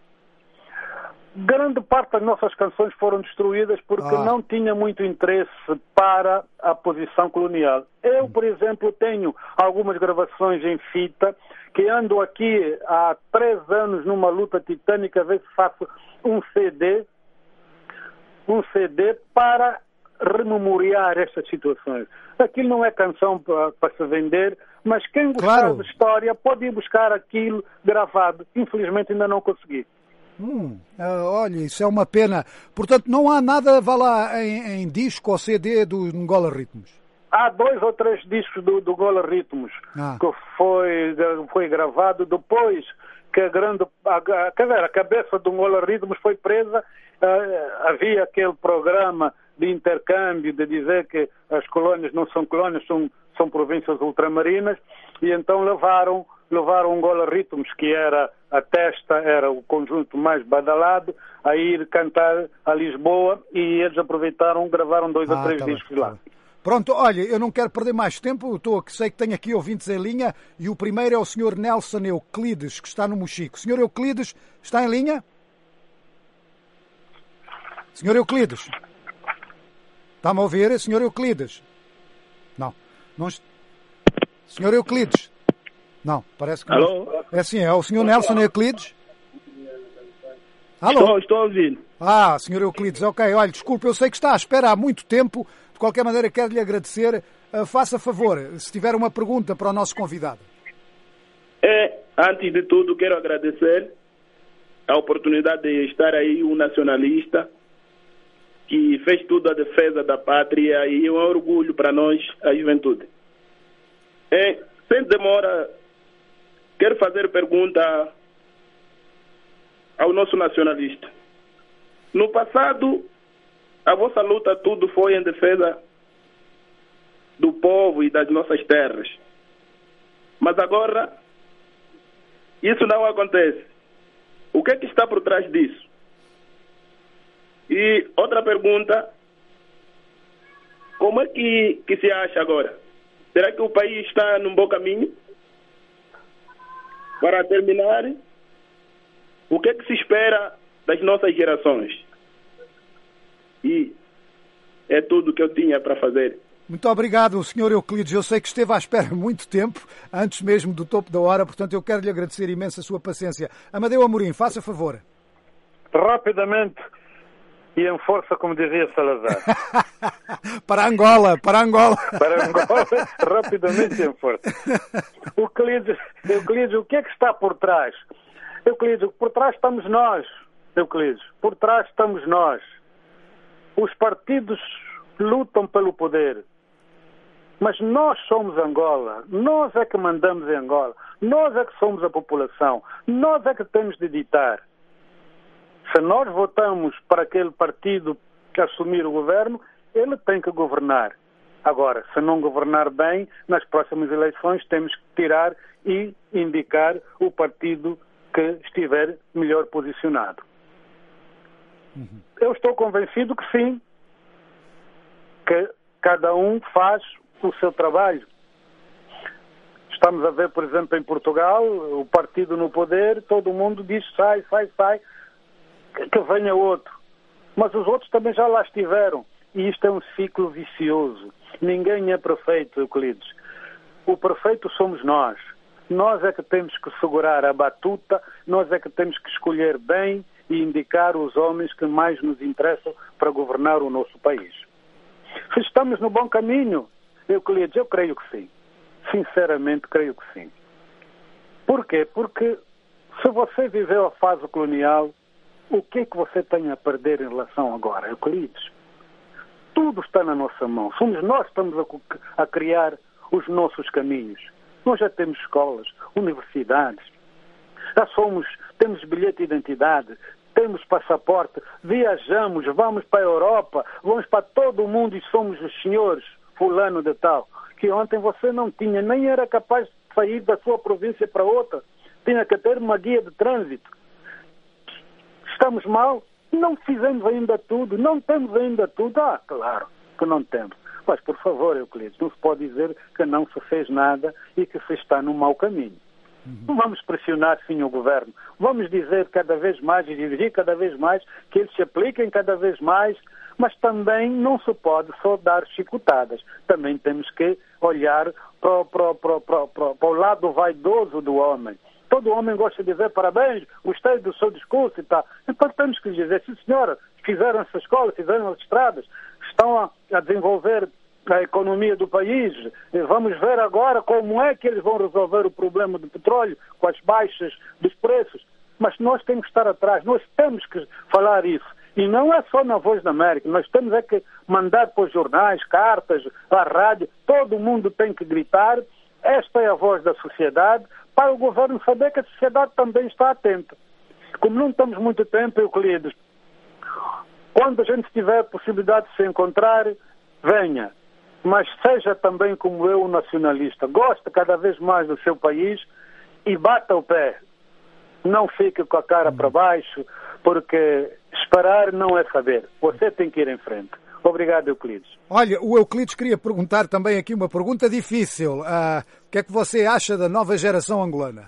Grande parte das nossas canções foram destruídas porque não tinha muito interesse para a posição colonial. Eu, por exemplo, tenho algumas gravações em fita que ando aqui há 3 anos numa luta titânica a ver se faço um CD para rememoriar estas situações. Aquilo não é canção para se vender, mas quem gostar de história pode ir buscar aquilo gravado. Infelizmente ainda não consegui. Olha, isso é uma pena. Portanto, não há nada, vá lá, em disco ou CD do Angola Ritmos? Há 2 ou 3 discos do Angola Ritmos que foi gravado depois que a cabeça do Angola Ritmos foi presa. Havia aquele programa de intercâmbio, de dizer que as colónias não são colónias, são províncias ultramarinas, e então levaram Angola Ritmos, que era a testa, era o conjunto mais badalado, a ir cantar a Lisboa, e eles aproveitaram, gravaram 2 ou 3 discos lá. Pronto, olha, eu não quero perder mais tempo, sei que tenho aqui ouvintes em linha, e o primeiro é o Sr. Nelson Euclides, que está no Mochico. Sr. Euclides, está em linha? Sr. Euclides? Está-me a ouvir, Sr. Euclides? Não. Sr. Euclides? Não, parece que não. Alô? É sim, é o Sr. Nelson Euclides? Alô? Estou ouvindo. Sr. Euclides, ok. Olha, desculpe, eu sei que está à espera há muito tempo. De qualquer maneira, quero-lhe agradecer. Faça favor, se tiver uma pergunta para o nosso convidado. Antes de tudo, quero agradecer a oportunidade de estar aí, um nacionalista que fez tudo a defesa da pátria, e é um orgulho para nós, a juventude. Sem demora, quero fazer pergunta ao nosso nacionalista. No passado, a vossa luta tudo foi em defesa do povo e das nossas terras. Mas agora, isso não acontece. O que é que está por trás disso? E outra pergunta, como é que se acha agora? Será que o país está num bom caminho? Para terminar, o que é que se espera das nossas gerações? E é tudo que eu tinha para fazer. Muito obrigado, Sr. Euclides. Eu sei que esteve à espera muito tempo, antes mesmo do topo da hora, portanto eu quero lhe agradecer imenso a sua paciência. Amadeu Amorim, faça favor. Rapidamente e em força, como dizia Salazar. Para Angola. Para Angola, rapidamente e em força. Euclides, o que é que está por trás? Euclides, por trás estamos nós. Euclides, por trás estamos nós. Os partidos lutam pelo poder. Mas nós somos Angola. Nós é que mandamos em Angola. Nós é que somos a população. Nós é que temos de ditar. Se nós votamos para aquele partido que assumir o governo, ele tem que governar. Agora, se não governar bem, nas próximas eleições temos que tirar e indicar o partido que estiver melhor posicionado. Eu estou convencido que sim, que cada um faz o seu trabalho. Estamos a ver, por exemplo, em Portugal, o partido no poder, todo mundo diz sai, que venha outro. Mas os outros também já lá estiveram. E isto é um ciclo vicioso. Ninguém é perfeito, Euclides. O perfeito somos nós. Nós é que temos que segurar a batuta, nós é que temos que escolher bem e indicar os homens que mais nos interessam para governar o nosso país. Se estamos no bom caminho, Euclides, eu creio que sim. Sinceramente, creio que sim. Por quê? Porque se você viveu a fase colonial, o que é que você tem a perder em relação agora, Euclides? Tudo está na nossa mão. Somos nós que estamos a criar os nossos caminhos. Nós já temos escolas, universidades, temos bilhete de identidade, temos passaporte, viajamos, vamos para a Europa, vamos para todo o mundo e somos os senhores fulano de tal, que ontem você não tinha, nem era capaz de sair da sua província para outra. Tinha que ter uma guia de trânsito. Estamos mal? Não fizemos ainda tudo, não temos ainda tudo. Claro que não temos. Mas, por favor, Euclides, não se pode dizer que não se fez nada e que se está no mau caminho. Vamos pressionar, sim, o governo. Vamos dizer cada vez mais e exigir cada vez mais que eles se apliquem cada vez mais, mas também não se pode só dar chicotadas. Também temos que olhar para o lado vaidoso do homem. Todo homem gosta de dizer parabéns, gostei do seu discurso e tal. Então temos que dizer, sim senhora, fizeram essa escola, fizeram as estradas, estão a desenvolver a economia do país. Vamos ver agora como é que eles vão resolver o problema do petróleo com as baixas dos preços. Mas nós temos que estar atrás, nós temos que falar isso. E não é só na Voz da América, nós temos é que mandar para os jornais, cartas, à rádio, todo mundo tem que gritar. Esta é a voz da sociedade, para o governo saber que a sociedade também está atenta. Como não temos muito tempo, Euclides, quando a gente tiver a possibilidade de se encontrar, venha. Mas seja também como eu, um nacionalista. Goste cada vez mais do seu país e bata o pé. Não fique com a cara para baixo, porque esperar não é saber. Você tem que ir em frente. Obrigado, Euclides. Olha, o Euclides queria perguntar também aqui uma pergunta difícil. O que é que você acha da nova geração angolana?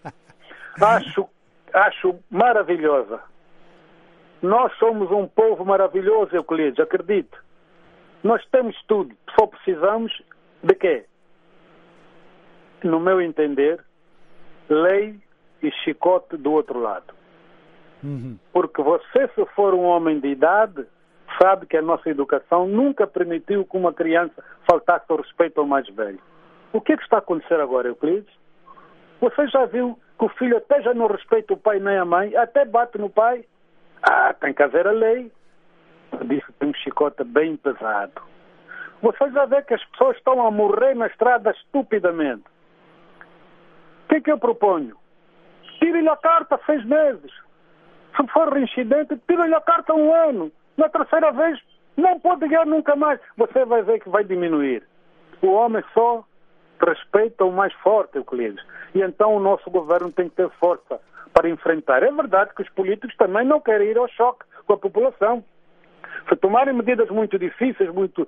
Acho maravilhosa. Nós somos um povo maravilhoso, Euclides, acredite. Nós temos tudo. Só precisamos de quê? No meu entender, lei e chicote do outro lado. Porque você, se for um homem de idade, sabe que a nossa educação nunca permitiu que uma criança faltasse ao respeito ao mais velho. O que é que está a acontecer agora, Euclides? Você já viu que o filho até já não respeita o pai nem a mãe, até bate no pai? Tem que haver a lei. Disse que tem um chicote bem pesado. Você já vê que as pessoas estão a morrer na estrada estupidamente. O que é que eu proponho? Tire-lhe a carta 6 meses. Se for reincidente, tire-lhe a carta 1 ano. Na terceira vez, não pode ganhar nunca mais. Você vai ver que vai diminuir. O homem só respeita o mais forte, Euclides. E então o nosso governo tem que ter força para enfrentar. É verdade que os políticos também não querem ir ao choque com a população. Se tomarem medidas muito difíceis, muito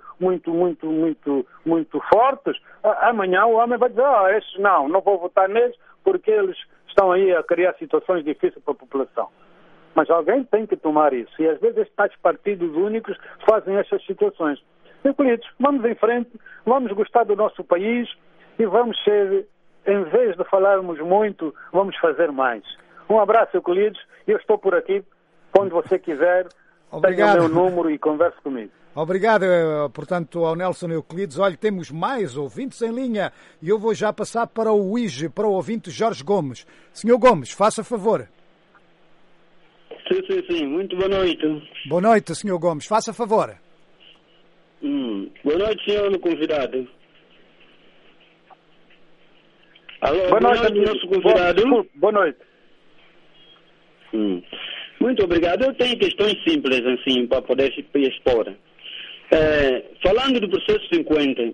fortes, amanhã o homem vai dizer, estes não vou votar neles porque eles estão aí a criar situações difíceis para a população. Mas alguém tem que tomar isso. E às vezes estes tais partidos únicos fazem estas situações. Euclides, vamos em frente, vamos gostar do nosso país e vamos ser, em vez de falarmos muito, vamos fazer mais. Um abraço, Euclides. Eu estou por aqui, quando você quiser. Obrigado. Tenha o meu número e converse comigo. Obrigado, portanto, ao Nelson Euclides. Olha, temos mais ouvintes em linha e eu vou já passar para o UIG, para o ouvinte Jorge Gomes. Senhor Gomes, faça favor. Sim. Muito boa noite. Boa noite, Senhor Gomes. Faça favor. Boa noite, senhor convidado. Alô, boa noite, nosso convidado. Boa noite. Muito obrigado. Eu tenho questões simples, assim, para poder expor. Falando do processo 50,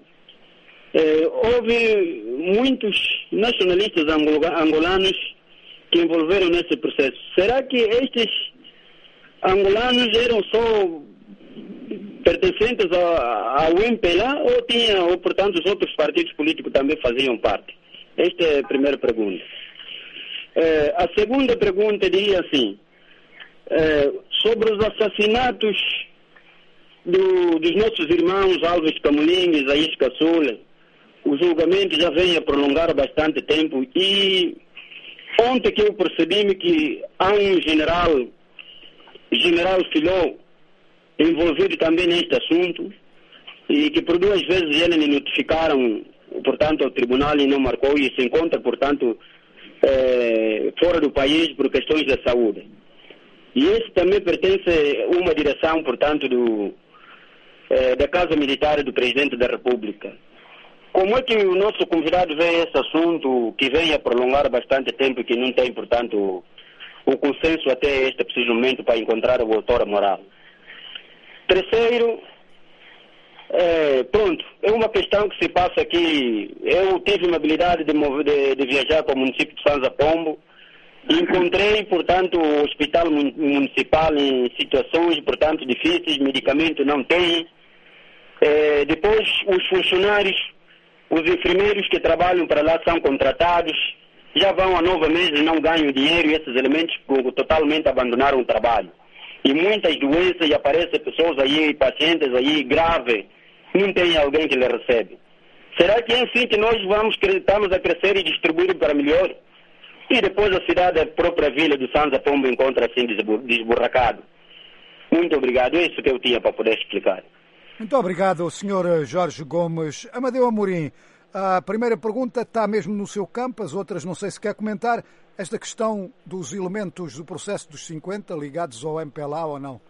houve muitos nacionalistas angolanos que envolveram nesse processo. Será que estes angolanos eram só pertencentes ao MPLA ou, portanto, os outros partidos políticos também faziam parte? Esta é a primeira pergunta. A segunda pergunta diria assim, sobre os assassinatos dos nossos irmãos Alves Camolim e Isaías Caçula, o julgamento já vem a prolongar há bastante tempo e ontem que eu percebi-me que há um general Filó, envolvido também neste assunto e que por 2 vezes eles me notificaram, portanto, ao tribunal e não marcou e se encontra, portanto, fora do país por questões de saúde. E esse também pertence a uma direção, portanto, da Casa Militar do Presidente da República. Como é que o nosso convidado vê esse assunto que vem a prolongar bastante tempo e que não tem, portanto, o consenso até este preciso momento para encontrar o autor moral? Terceiro, é uma questão que se passa aqui. Eu tive uma habilidade de viajar para o município de Sanza Pombo. Encontrei, portanto, o hospital municipal em situações, portanto, difíceis, medicamento não tem. Depois, os funcionários, os enfermeiros que trabalham para lá são contratados, já vão há 9 meses, não ganham dinheiro e esses elementos totalmente abandonaram o trabalho. E muitas doenças, e aparecem pessoas aí, pacientes aí graves, não tem alguém que lhe recebe. Será que é assim que nós estamos a crescer e distribuir para melhor? E depois a cidade, a própria vila do Sanza Pombo encontra assim desburracado. Muito obrigado. É isso que eu tinha para poder explicar. Muito obrigado, Sr. Jorge Gomes. Amadeu Amorim, a primeira pergunta está mesmo no seu campo, as outras não sei se quer comentar. Esta questão dos elementos do processo dos 50 ligados ao MPLA ou não?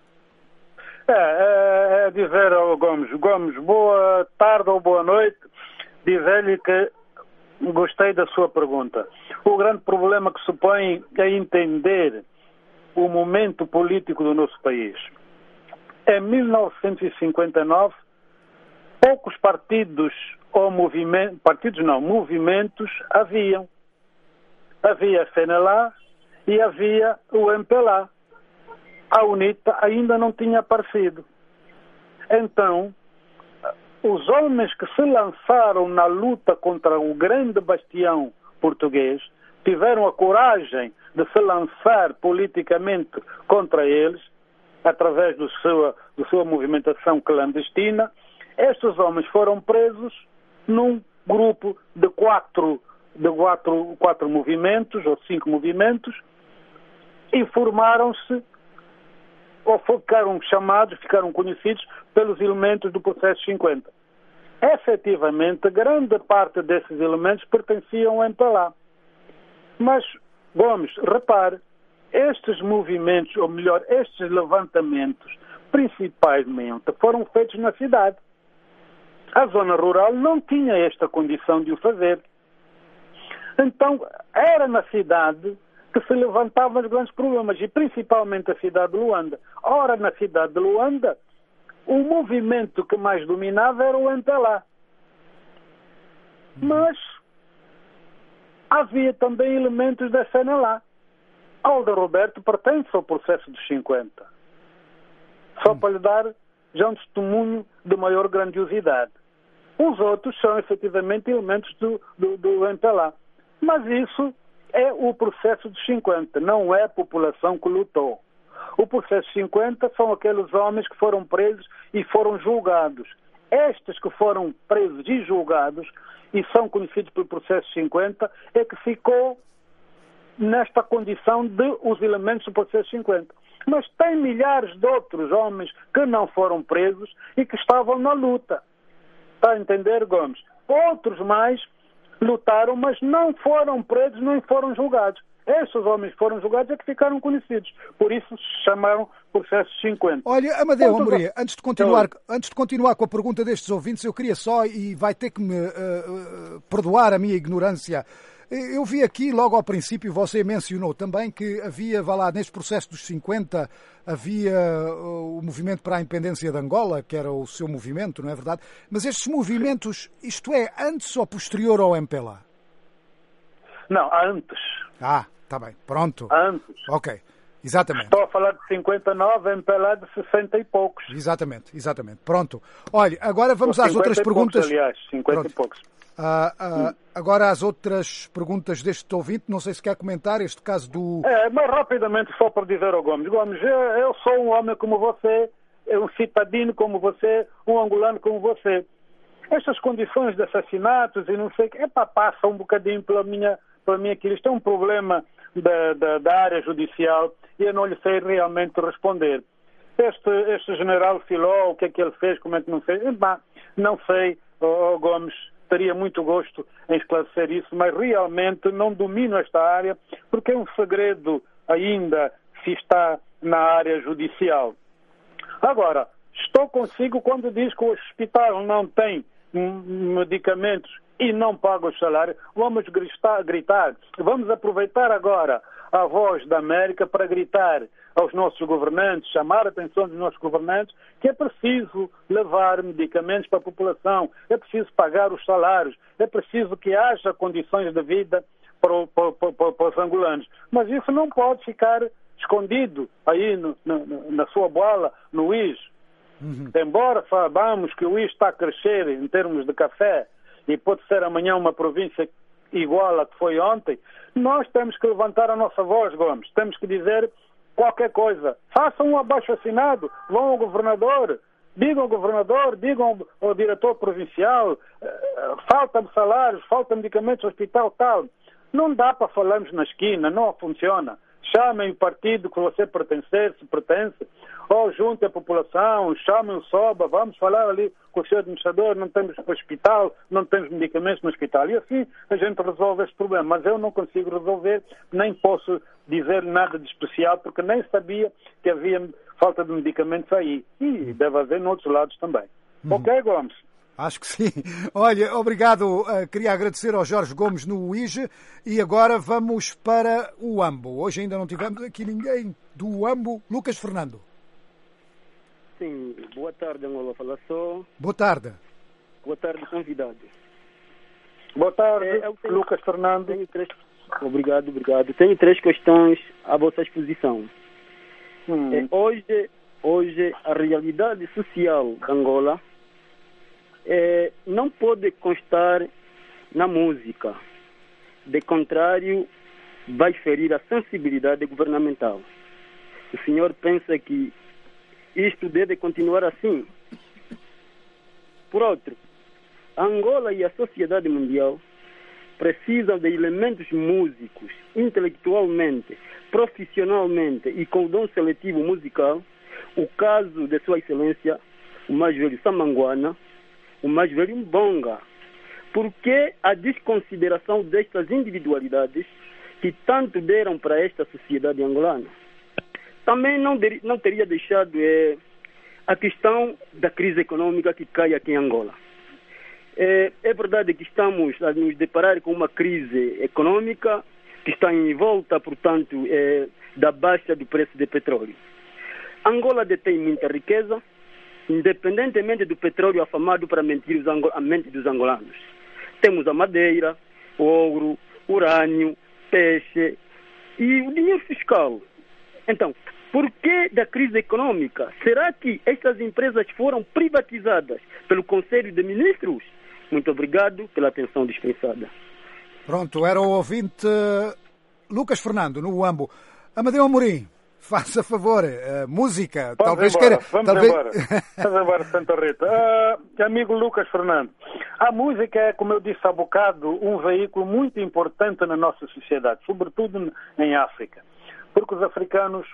É dizer ao Gomes, boa tarde ou boa noite, dizer-lhe que gostei da sua pergunta. O grande problema que se põe é entender o momento político do nosso país. Em 1959, poucos partidos ou movimentos haviam. Havia a FNLA e havia o MPLA. A UNITA ainda não tinha aparecido. Então, os homens que se lançaram na luta contra o grande bastião português tiveram a coragem de se lançar politicamente contra eles, através da sua movimentação clandestina. Estes homens foram presos num grupo de quatro movimentos, ou 5 movimentos, e formaram-se, ou ficaram conhecidos pelos elementos do processo 50. Efetivamente, grande parte desses elementos pertenciam ao MPLA. Mas, Gomes, repare, estes movimentos, ou melhor, estes levantamentos, principalmente, foram feitos na cidade. A zona rural não tinha esta condição de o fazer. Então, era na cidade que se levantavam os grandes problemas, e principalmente a cidade de Luanda. Ora, na cidade de Luanda, o movimento que mais dominava era o MPLA. Mas havia também elementos da FNLA. Aldo Roberto pertence ao processo dos 50. Só para lhe dar já um testemunho de maior grandiosidade. Os outros são efetivamente elementos do MPLA. Mas isso é o processo dos 50, não é a população que lutou. O processo 50 são aqueles homens que foram presos e foram julgados. Estes que foram presos e julgados e são conhecidos pelo processo 50 é que ficou nesta condição de os elementos do processo 50. Mas tem milhares de outros homens que não foram presos e que estavam na luta. Está a entender, Gomes? Outros mais lutaram, mas não foram presos nem foram julgados. Esses homens foram julgados é que ficaram conhecidos. Por isso se chamaram processo 50. Olha, Amadeu Amorim, antes de continuar com a pergunta destes ouvintes, eu queria só, e vai ter que me perdoar a minha ignorância, eu vi aqui, logo ao princípio, você mencionou também que havia, vá lá, neste processo dos 50, havia o movimento para a independência de Angola, que era o seu movimento, não é verdade? Mas estes movimentos, isto é, antes ou posterior ao MPLA? Não, antes. Ah, está bem, pronto. Antes. Ok, exatamente. Estou a falar de 59, MPLA de 60 e poucos. Exatamente. Pronto. Olha, agora vamos às outras perguntas. 50 e poucos. Agora às outras perguntas deste ouvinte, não sei se quer comentar este caso do... Mas rapidamente só para dizer ao Gomes. Gomes, eu sou um homem como você, um citadino como você, um angolano como você. Estas condições de assassinatos e não sei o que, passa um bocadinho pela minha que isto é um problema da área judicial e eu não lhe sei realmente responder. Este general Filó, o que é que ele fez, como é que não fez? Não sei, Gomes. Teria muito gosto em esclarecer isso, mas realmente não domino esta área porque é um segredo ainda se está na área judicial. Agora, estou consigo quando diz que o hospital não tem medicamentos e não paga os salários. Vamos gritar. Vamos aproveitar agora a voz da América para gritar aos nossos governantes, chamar a atenção dos nossos governantes, que é preciso levar medicamentos para a população, é preciso pagar os salários, é preciso que haja condições de vida para os angolanos. Mas isso não pode ficar escondido aí na sua bola, no IS. Embora saibamos que o IS está a crescer em termos de café e pode ser amanhã uma província igual à que foi ontem, nós temos que levantar a nossa voz, Gomes. Temos que dizer qualquer coisa. Façam um abaixo-assinado, vão ao governador, digam ao diretor provincial, falta salários, falta medicamentos, hospital, tal. Não dá para falarmos na esquina, não funciona. Chamem o partido que você se pertence, ou juntem a população, chamem o SOBA, vamos falar ali com o senhor administrador, não temos hospital, não temos medicamentos no hospital. E assim a gente resolve este problema. Mas eu não consigo resolver, nem posso dizer nada de especial, porque nem sabia que havia falta de medicamentos aí. E deve haver noutros lados também. Ok, Gomes? Acho que sim. Olha, obrigado. Queria agradecer ao Jorge Gomes no UIGE e agora vamos para o UAMBO. Hoje ainda não tivemos aqui ninguém do UAMBO. Lucas Fernando. Sim, boa tarde, Angola Fala Só. Boa tarde. Boa tarde, convidado. Boa tarde, Lucas Fernando. Obrigado. Tenho 3 questões à vossa exposição. Hoje, a realidade social de Angola não pode constar na música. De contrário, vai ferir a sensibilidade governamental. O senhor pensa que isto deve continuar assim? Por outro, a Angola e a sociedade mundial precisam de elementos músicos, intelectualmente, profissionalmente e com dom seletivo musical. O caso de Sua Excelência, o mais velho Samanguana, o mais velho Mbonga. Por que a desconsideração destas individualidades que tanto deram para esta sociedade angolana? Também não teria deixado a questão da crise econômica que cai aqui em Angola. É verdade que estamos a nos deparar com uma crise econômica que está em volta, portanto, da baixa do preço do petróleo. Angola detém muita riqueza, independentemente do petróleo afamado para mentir a mente dos angolanos. Temos a madeira, ouro, urânio, peixe, E o dinheiro fiscal? Então, por que da crise econômica? Será que estas empresas foram privatizadas pelo Conselho de Ministros? Muito obrigado pela atenção dispensada. Pronto, era o ouvinte Lucas Fernando, no Uambo. Amadeu Amorim, faça favor, música. Vamos talvez embora, queira. Vamos talvez... embora. Vamos embora, Santa Rita. Amigo Lucas Fernando, a música é, como eu disse há bocado, um veículo muito importante na nossa sociedade, sobretudo em África. Porque os africanos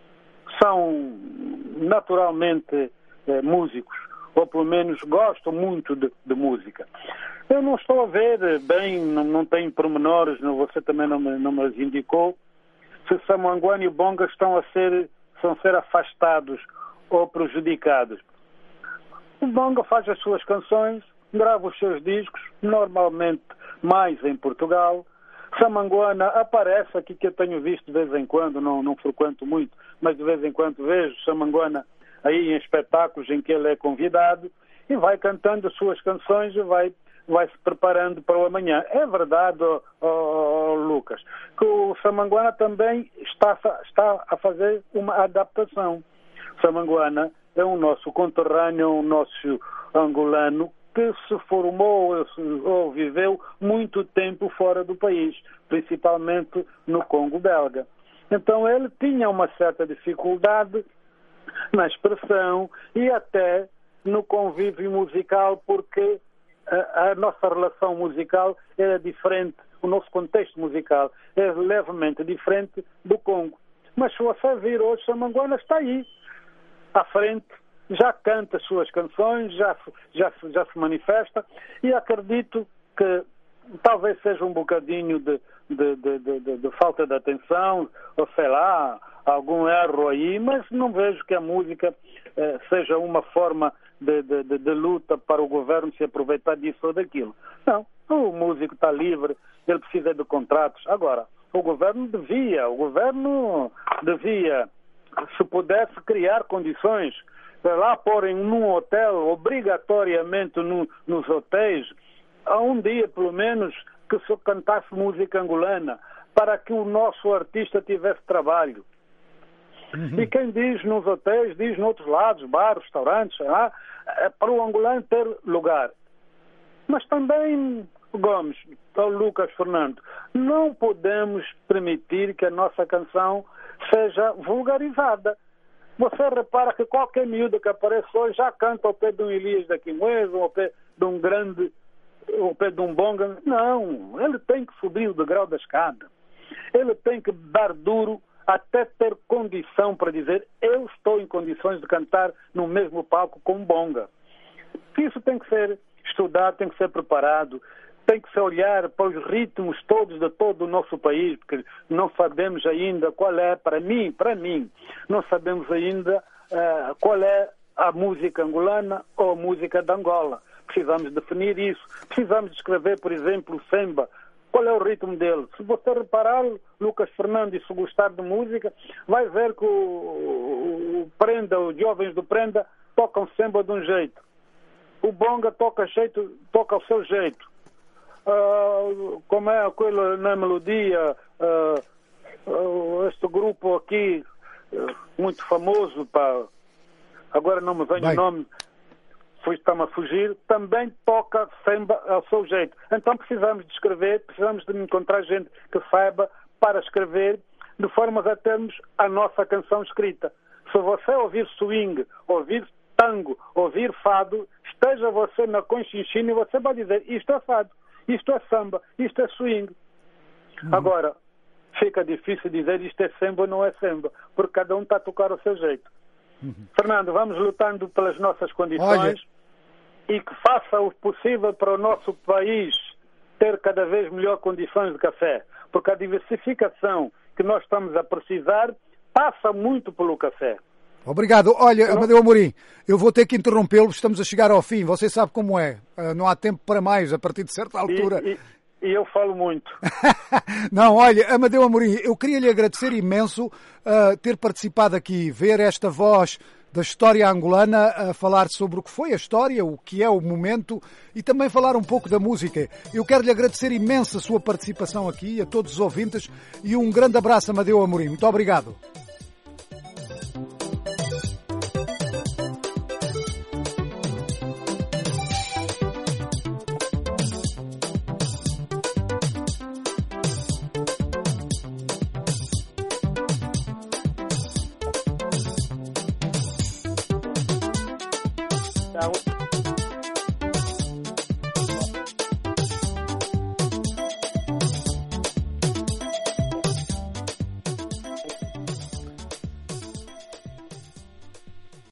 são naturalmente músicos, ou pelo menos gostam muito de música. Eu não estou a ver bem, não tenho pormenores, você também não me as indicou, se Samanguana e Bonga estão ser afastados ou prejudicados. O Bonga faz as suas canções, grava os seus discos, normalmente mais em Portugal. Samanguana aparece aqui, que eu tenho visto de vez em quando, não frequento muito, mas de vez em quando vejo Samanguana aí em espetáculos em que ele é convidado e vai cantando as suas canções e vai se preparando para o amanhã. É verdade, Lucas, que o Samanguana também está a fazer uma adaptação. Samanguana é um nosso conterrâneo, um nosso angolano, que se formou ou viveu muito tempo fora do país, principalmente no Congo belga. Então ele tinha uma certa dificuldade na expressão e até no convívio musical, porque a nossa relação musical era diferente, o nosso contexto musical é levemente diferente do Congo. Mas se você vir hoje, Samanguana está aí, à frente, já canta as suas canções, já se manifesta, e acredito que talvez seja um bocadinho de falta de atenção, ou sei lá, algum erro aí, mas não vejo que a música seja uma forma de luta para o governo se aproveitar disso ou daquilo. Não, o músico está livre, ele precisa de contratos. Agora, o governo devia, se pudesse criar condições, lá porem num hotel, obrigatoriamente nos hotéis, há um dia pelo menos que se cantasse música angolana, para que o nosso artista tivesse trabalho. E quem diz nos hotéis, diz noutros lados, bares, restaurantes, para o angolano ter lugar. Mas também, Gomes, ao Lucas Fernando, não podemos permitir que a nossa canção seja vulgarizada. Você repara que qualquer miúdo que aparece hoje já canta ao pé de um Elias da Quimoesa, ou ao pé de um grande, ao pé de um Bonga. Não, ele tem que subir o degrau da escada. Ele tem que dar duro até ter condição para dizer: eu estou em condições de cantar no mesmo palco com um Bonga. Isso tem que ser estudado, tem que ser preparado, tem que se olhar para os ritmos todos de todo o nosso país, porque não sabemos ainda qual é, para mim, não sabemos ainda qual é a música angolana ou a música de Angola. Precisamos definir isso. Precisamos descrever, por exemplo, o samba. Qual é o ritmo dele? Se você reparar, Lucas Fernando, e se gostar de música, vai ver que o Prenda, os jovens do Prenda, tocam samba de um jeito. O Bonga toca ao seu jeito. Como é aquilo na melodia, este grupo aqui, muito famoso, agora não me vem o nome, está-me a fugir, também toca samba ao seu jeito. Então precisamos de escrever, precisamos de encontrar gente que saiba para escrever, de forma a termos a nossa canção escrita. Se você ouvir swing, ouvir tango, ouvir fado, esteja você na Conchinchina e você vai dizer: isto é fado, isto é samba, isto é swing. Agora, fica difícil dizer isto é samba ou não é samba, porque cada um está a tocar ao seu jeito. Fernando, vamos lutando pelas nossas condições e que faça o possível para o nosso país ter cada vez melhor condições de café, porque a diversificação que nós estamos a precisar passa muito pelo café. Obrigado. Olha, Amadeu Amorim, eu vou ter que interrompê-lo, estamos a chegar ao fim. Você sabe como é, não há tempo para mais a partir de certa altura. e eu falo muito. Não, olha, Amadeu Amorim, eu queria lhe agradecer imenso ter participado aqui, ver esta voz da história angolana a falar sobre o que foi a história, o que é o momento e também falar um pouco da música. Eu quero lhe agradecer imenso a sua participação aqui, a todos os ouvintes, e um grande abraço, Amadeu Amorim. Muito obrigado. Então,